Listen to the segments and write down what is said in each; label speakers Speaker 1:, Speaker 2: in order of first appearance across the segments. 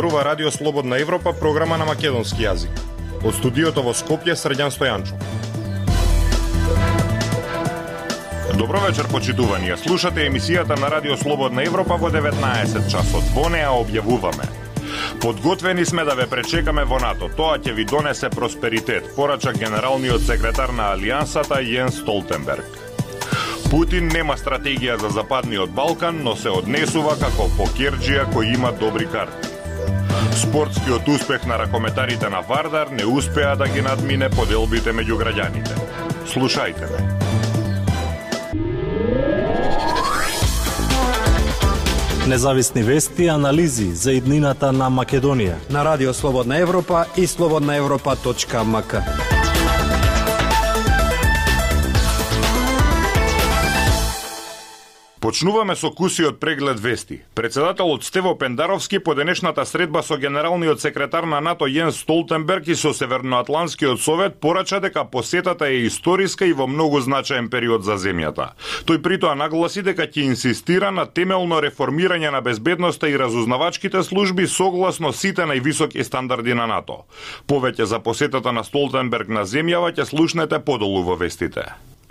Speaker 1: зборува Радио Слободна Европа, програма на македонски јазик. Од студиото во Скопје, Срđan Стојанчов. Добро вечер, почитувани. Слушате емисијата на Радио Слободна Европа во 19 часот. Во неа објавуваме: подготвени сме да ве пречекаме во НАТО. Тоа ќе ви донесе просперитет, порача генералниот секретар на Алијансата Јенс Столтенберг. Путин нема стратегија за Западниот Балкан, но се однесува како покерџија кој има добри карти. Спортскиот успех на ракометарите на Вардар не успеа да ги надмине поделбите меѓу граѓаните. Слушајте ме.
Speaker 2: Независни вести и анализи за иднината на Македонија
Speaker 3: на Радио Слободна Европа и slobodnaevropa.mk.
Speaker 1: Почнуваме со кусиот преглед вести. Председателот Стево Пендаровски по денешната средба со генералниот секретар на НАТО Јенс Столтенберг и со Северноатлантскиот совет порача дека посетата е историска и во многу значаен период за земјата. Тој притоа нагласи дека ќе инсистира на темелно реформирање на безбедноста и разузнавачките служби согласно сите највисоки стандарди на НАТО. Повеќе за посетата на Столтенберг на земјава ќе слушнете подолу во вестите.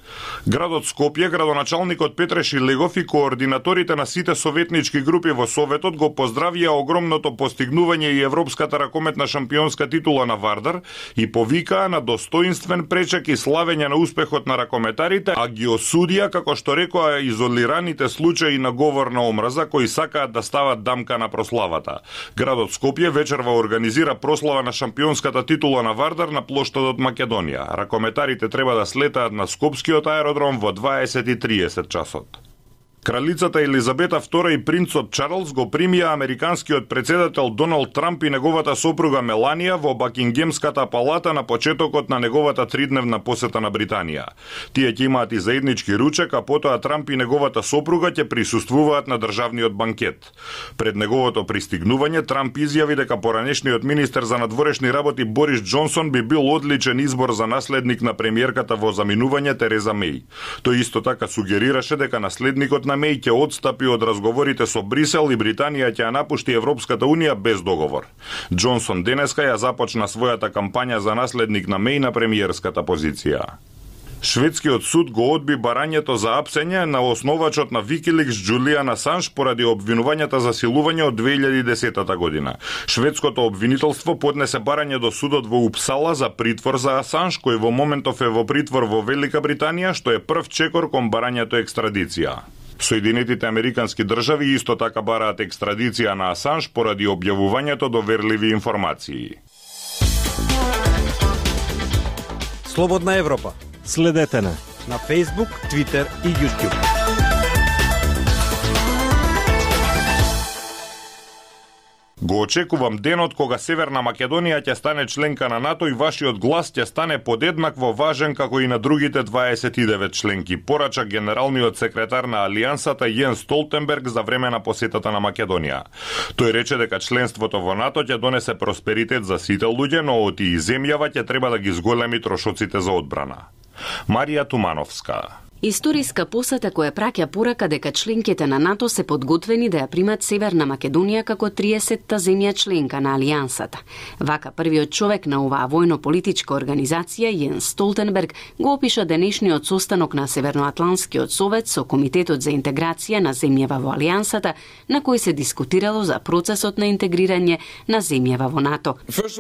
Speaker 1: Градот Скопје, градоначалникот Петре Шилегов и координаторите на сите советнички групи во Советот го поздравија огромното постигнување и европската ракометна шампионска титула на Вардар и повикаа на достоинствен пречек и славење на успехот на ракометарите, а ги осудија, како што рекоа, изолираните случаи на говор на омраза кои сакаат да стават дамка на прославата. Градот Скопје вечерва организира прослава на шампионската титула на Вардар на плоштадот Македонија. Ракометарите треба да слетаат на Скопскиот аеродром во 20:30 часот. Кралицата Елизабета II и принцот Чарлс го примија американскиот председател Доналд Трамп и неговата сопруга Меланија во Бакингемската палата на почетокот на неговата 3-дневна посета на Британија. Тие ќе имаат и заеднички ручек, а потоа Трамп и неговата сопруга ќе присуствуваат на државниот банкет. Пред неговото пристигнување Трамп изјави дека поранешниот министер за надворешни работи Борис Џонсон би бил одличен избор за наследник на премиерката во заминување Тереза Меј. Тој исто така сугерираше дека наследникот на Меј ќе одстапи од разговорите со Брисел и Британија ќе ја напушти Европската унија без договор. Џонсон денеска ја започна својата кампања за наследник на Меј на премиерската позиција. Шведскиот суд го одби барањето за апсење на основачот на Викиликс Џулијан Асанж поради обвинувањата за силување од 2010 година. Шведското обвинителство поднесе барање до судот во Упсала за притвор за Асанж, кој во моментов е во притвор во Велика Британија, што е прв чекор кон барањето екстрадиција. Соединетите американски држави исто така бараат екстрадиција на Асанж поради објавувањето доверливи информации.
Speaker 3: Слободна Европа.
Speaker 2: Следете на
Speaker 3: Facebook, Twitter и YouTube.
Speaker 1: Го очекувам денот кога Северна Македонија ќе стане членка на НАТО и вашиот глас ќе стане подеднакво важен како и на другите 29 членки, порача генералниот секретар на Алијансата Јенс Столтенберг за време на посетата на Македонија. Тој рече дека членството во НАТО ќе донесе просперитет за сите луѓе, но оти и земјава ќе треба да ги зголеми трошоците за одбрана. Марија Тумановска.
Speaker 4: Историска посета која праќа порака дека членките на НАТО се подготвени да ја примат Северна Македонија како 30-та земја членка на Алијансата. Вака првиот човек на оваа војно-политичка организација, Јенс Столтенберг, го опиша денешниот состанок на Северноатлантскиот совет со Комитетот за интеграција на земјава во Алијансата, на кој се дискутирало за процесот на интегрирање на земјава во НАТО.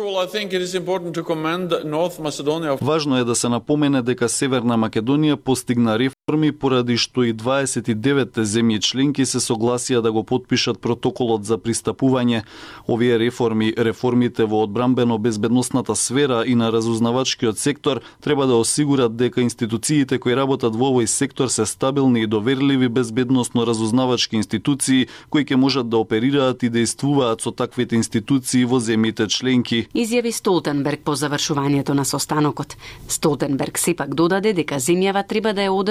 Speaker 5: Важно е да се напомене дека Северна Македонија постигна реформи поради што и 29 земји членки се согласија да го потпишат протоколот за пристапување. Овие реформите во одбранбено-безбедносната сфера и на разузнавачкиот сектор треба да осигурат дека институциите кои работат во овој сектор се стабилни и доверливи безбедносно-разузнавачки институции кои ќе можат да оперираат и действуваат со таквите институции во земјите членки.
Speaker 4: Изјави Столтенберг по завршувањето на состанокот. Столтенберг сепак додаде дека земјава треба да ја одржи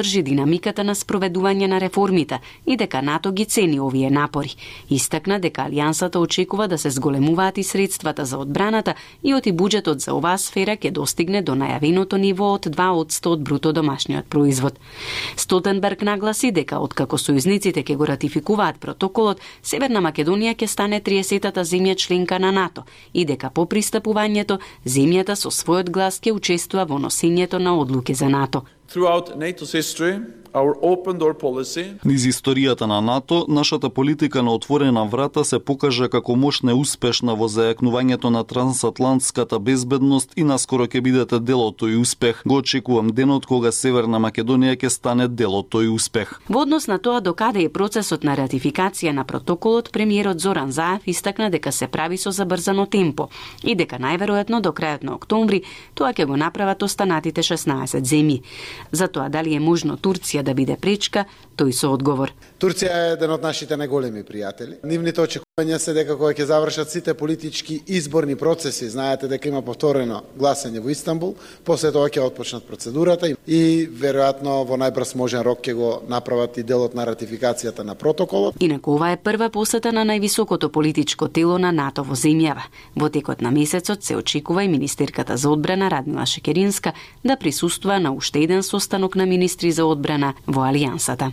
Speaker 4: поддржи динамиката на спроведување на реформите и дека НАТО ги цени овие напори. Истакна дека Алијансата очекува да се зголемуваат и средствата за одбраната и оти буџетот за оваа сфера ќе достигне до најавеното ниво од 2% од бруто домашниот производ. Столтенберг нагласи дека откако сојузниците ќе го ратификуваат протоколот, Северна Македонија ќе стане 30-та земја членка на НАТО и дека по пристапувањето земјата со својот глас ќе учествува во носењето на одлуки за НАТО.
Speaker 6: Throughout NATO's history, our open door policy.
Speaker 5: Низ историјата на НАТО, нашата политика на отворена врата се покажа како мощна и успешна во зајакнувањето на трансатлантската безбедност и наскоро ќе бидете дел од тој успех. Го очекувам денот кога Северна Македонија ќе стане дел од тој успех.
Speaker 4: Во однос на тоа докаде е процесот на ратификација на протоколот, премиерот Зоран Заев истакна дека се прави со забрзано темпо и дека најверојатно до крајот на октомври тоа ќе го направат останатите 16 земји. За тоа дали е можно Турција да биде пречка, тој со одговор.
Speaker 7: Турција е еден од нашите најголеми пријатели. Нивните очекувања се дека кога ќе завршат сите политички изборни процеси, знаете дека има повторено гласање во Истанбул, после тоа ќе отпочнат процедурата и веројатно во најбрз можен рок ќе го направат и делот на ратификацијата на протоколот.
Speaker 4: Инаку ова е прва посета на највисокото политичко тело на НАТО во земјава. Во текот на месецот се очекува и министерката за одбрана Радмила Шекеринска да присуствува на уште еден состанок на министри за одбрана во Алијансата.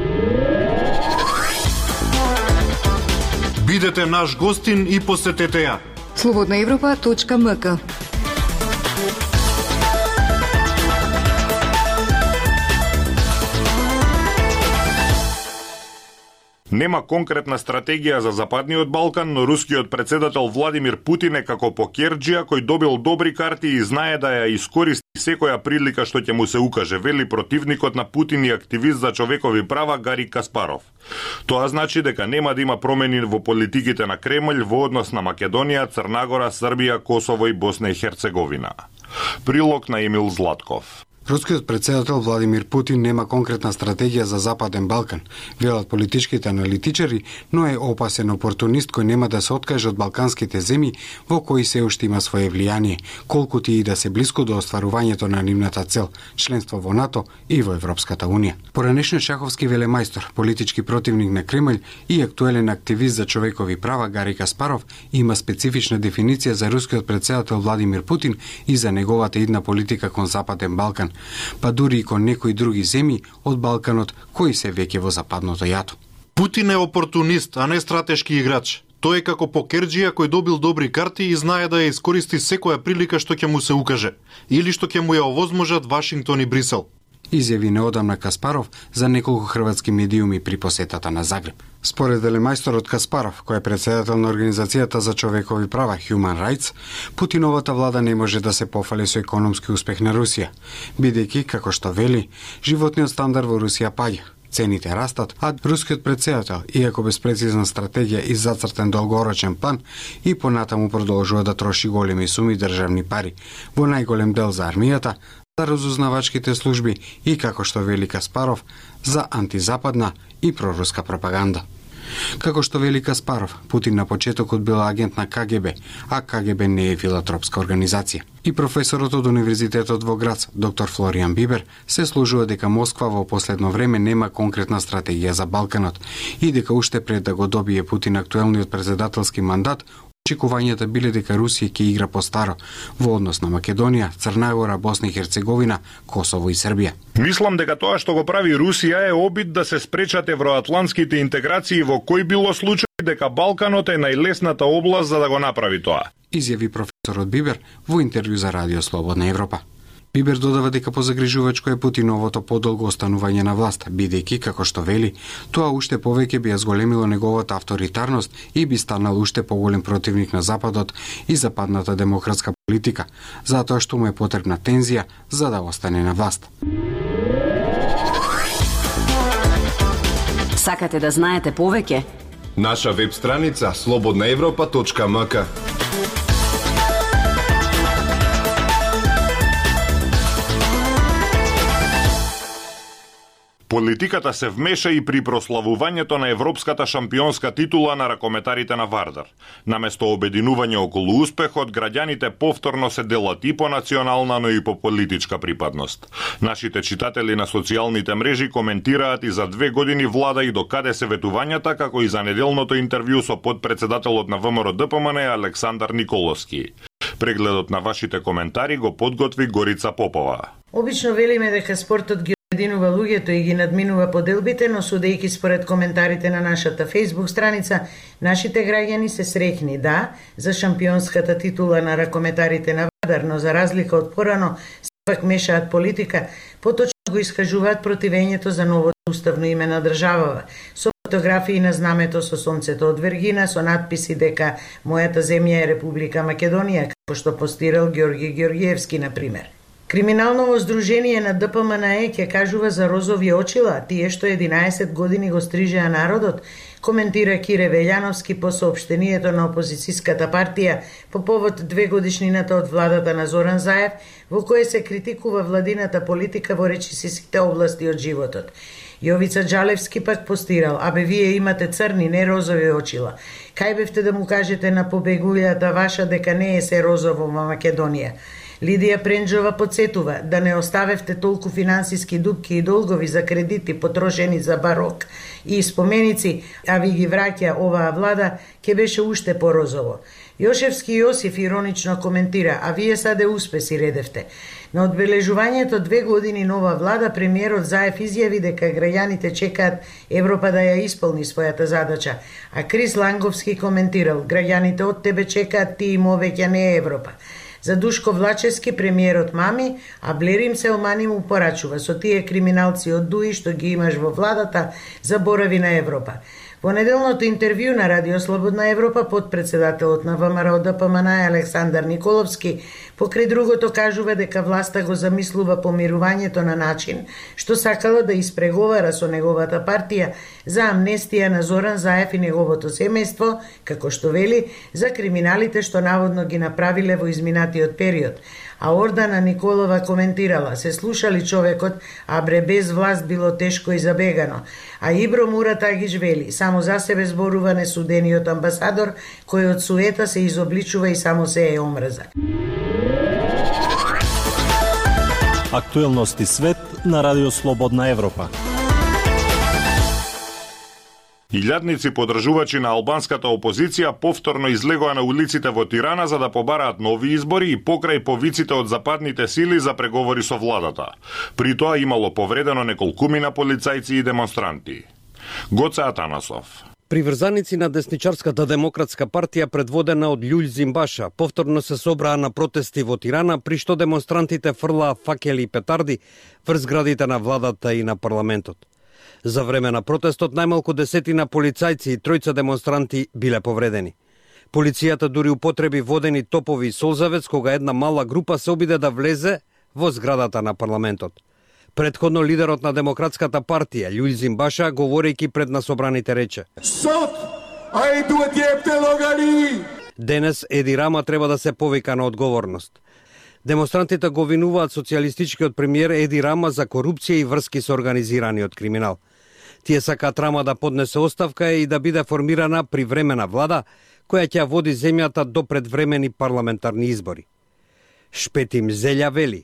Speaker 8: Бидете наш гостин и посетете ја.
Speaker 9: Slobodnaevropa.mk.
Speaker 1: Нема конкретна стратегија за Западниот Балкан, но рускиот председател Владимир Путин е како покерџија кој добил добри карти и знае да ја искористи секоја прилика што ќе му се укаже, вели противникот на Путин и активист за човекови права Гари Каспаров. Тоа значи дека нема да има промени во политиките на Кремљ во однос на Македонија, Црнагора, Србија, Косово и Босна и Херцеговина. Прилог на Емил Златков.
Speaker 3: Рускиот председател Владимир Путин нема конкретна стратегија за Западен Балкан, велат политичките аналитичари, но е опасен опортунист кој нема да се откаже од балканските земји во кои се уште има свое влијание, колкуто и да се блиску до остварувањето на нивната цел, членство во НАТО и во Европската Унија. Поранешниот шаховски велемајстор, политички противник на Кремљ и актуелен активист за човекови права Гари Каспаров има специфична дефиниција за рускиот председател Владимир Путин и за неговата идна политика кон Западен Балкан, па дури и кон некои други земји од Балканот кои се веќе во западното јато.
Speaker 8: Путин е опортунист, а не стратешки играч. Тој е како покерџија кој добил добри карти и знае да ја искористи секоја прилика што ќе му се укаже или што ќе му ја овозможат Вашингтон и Брисел.
Speaker 3: Изјави неодамна Каспаров за неколку хрватски медиуми при посетата на Загреб. Според велемајсторот Каспаров, кој е председател на Организацијата за човекови права Human Rights, Путиновата влада не може да се пофали со економски успех на Русија, бидејќи, како што вели, животниот стандард во Русија паѓа. Цените растат, а рускиот председател, иако без прецизна стратегија и зацртен долгорочен план, и понатаму продолжува да троши големи суми државни пари, во најголем дел за армијата, за разузнавачките служби и, како што вели Каспаров, за антизападна и проруска пропаганда. Како што вели Каспаров, Путин на почетокот бил агент на КГБ, а КГБ не е филантропска организација. И професорот од Универзитетот во Грац, доктор Флоријан Бибер, се служува дека Москва во последно време нема конкретна стратегија за Балканот и дека уште пред да го добие Путин актуелниот председателски мандат, очекувањата биле дека Русија ќе игра постаро во однос на Македонија, Црнагора, Босна и Херцеговина, Косово и Србија.
Speaker 1: Мислам дека тоа што го прави Русија е обид да се спречат евроатлантските интеграции во кој било случај дека Балканот е најлесната област за да го направи тоа.
Speaker 3: Изјави професорот Бибер во интервју за Радио Слободна Европа. Бибер додава дека позагрижувачко е Путиновото подолго останување на власт, бидејќи, како што вели, тоа уште повеќе би ја зголемило неговата авторитарност и би станал уште поголем противник на Западот и западната демократска политика, затоа што му е потребна тензија за да остане на власт.
Speaker 4: Сакате да знаете повеќе?
Speaker 10: Наша веб страница slobodnaevropa.mk.
Speaker 1: Политиката се вмеша и при прославувањето на европската шампионска титула на ракометарите на Вардар. Наместо обединување околу успехот, граѓаните повторно се делат и по национална, но и по политичка припадност. Нашите читатели на социјалните мрежи коментираат и за 2 години влада и до каде се ветувањата, како и за неделното интервју со подпредседателот на ВМРО ДПМН Александар Николовски. Прегледот на вашите коментари го подготви Горица Попова.
Speaker 11: Обично велиме дека спортот ги обединува луѓето и ги надминува поделбите, но судејќи според коментарите на нашата Facebook страница, нашите граѓани се среќни, да, за шампионската титула на ракометарите на Вардар, но за разлика од порано, сепак мешаат политика, поточно го искажуваат противењето за новото уставно име на државава, со фотографии на знамето со сонцето од Вергина, со надписи дека мојата земја е Република Македонија, како што постирал Георги Георгиевски, например. Криминалново здружение на ДПМНЕ ќе кажува за розови очила, тие што 11 години го стрижеа народот, коментира Кире Велјановски по соопштението на опозицијската партија по повод 2 годишнината од владата на Зоран Заев, во кое се критикува владината политика во речисите области од животот. Јовица Джалевски пак постирал, абе вие имате црни, не розови очила. Кај бевте да му кажете на побегулјата ваша дека не е се розово во Македонија? Лидија Пренџова подсетува да не оставевте толку финансиски дупки и долгови за кредити потрошени за барок и споменици, а ви ги враќа оваа влада, ќе беше уште порозово. Јошевски Јосиф иронично коментира, а вие саде успеси редевте. На одбележувањето 2 години нова влада, премиерот Заев изјави дека граѓаните чекаат Европа да ја исполни својата задача, а Крис Ланговски коментирал, граѓаните од тебе чекаат, ти им овеќе не е Европа. За Душко Влачевски премиерот мами, а Блерим Селмани му порачува, со тие криминалци од ДУИ што ги имаш во владата, заборави на Европа. Во неделното интервју на Радио Слободна Европа, подпредседателот на ВМРО ДПМН Александар Николовски покрај другото кажува дека власта го замислува помирувањето на начин што сакала да испреговара со неговата партија за амнестија на Зоран Заев и неговото семејство, како што вели, за криминалите што наводно ги направиле во изминатиот период. А Ордана Николова коментирала, се слушали човекот, а бре без власт било тешко и забегано. А Ибро Муратагич вели, само за себе зборува несудениот амбасадор, кој од суета се изобличува и само се е омрза.
Speaker 2: Актуелности свет на Радио Слободна Европа.
Speaker 1: Илјадници подржувачи на албанската опозиција повторно излегоа на улиците во Тирана за да побараат нови избори и покрај повиците од западните сили за преговори со владата. При тоа имало повредено неколкумина полицајци и демонстранти. Гоце Атанасов.
Speaker 12: Приврзаници на десничарската демократска партија предводена од Љулј Зимбаша повторно се собраа на протести во Тирана, при што демонстрантите фрлаа факели и петарди врз зградите на владата и на парламентот. За време на протестот најмалку 10 полицајци и 3 демонстранти биле повредени. Полицијата дури употреби водени топови и солзавец кога една мала група се обиде да влезе во зградата на парламентот. Предходно лидерот на Демократската партија Љулј Зимбаша, говорејќи пред насобраните, рече: денес Еди Рама треба да се повика на одговорност. Демонстрантите го винуваат социјалистичкиот премиер Еди Рама за корупција и врски со организираниот криминал. Тие сакаат Рама да поднесе оставка и да биде формирана привремена влада, која ќе води земјата до предвремени парламентарни избори. Шпетим Зелја вели: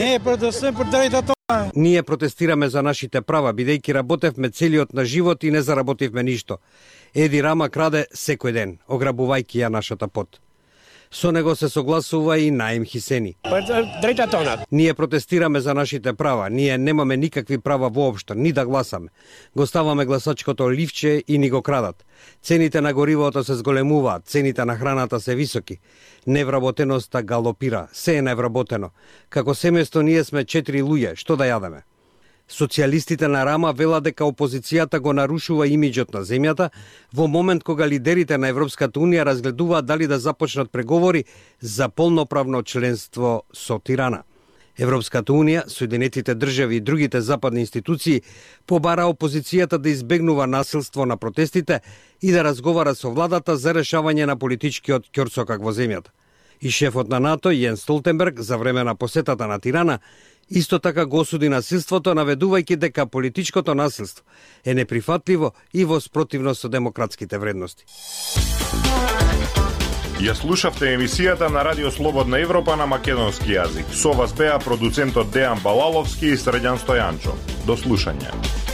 Speaker 12: ние протестираме за нашите права, бидејќи работевме целиот на живот и не заработивме ништо. Еди Рама краде секој ден, ограбувајќи ја нашата пот. Со него се согласува и Наим Хисени. Ние протестираме за нашите права, ние немаме никакви права воопшто, ни да гласаме. Го ставаме гласачкото ливче и ни го крадат. Цените на горивото се зголемуваат, цените на храната се високи. Невработеноста галопира, се е невработено. Како семејство ние сме 4 луѓе, што да јадеме? Социјалистите на Рама велат дека опозицијата го нарушува имиџот на земјата во момент кога лидерите на Европската Унија разгледуваат дали да започнат преговори за полноправно членство со Тирана. Европската Унија, Соединетите држави и другите западни институции побара опозицијата да избегнува насилство на протестите и да разговара со владата за решавање на политичкиот ќорсокак во земјата. И шефот на НАТО, Јенс Столтенберг, за време на посетата на Тирана, Исто така го осуди насилството, наведувајќи дека политичкото насилство е неприфатливо и во спротивно со демократските вредности.
Speaker 1: Ја слушавте емисијата на Радио Слободна Европа на македонски јазик. Со вас беа продуцентот Дејан Балаловски и Срđan Стојанчо. До слушање.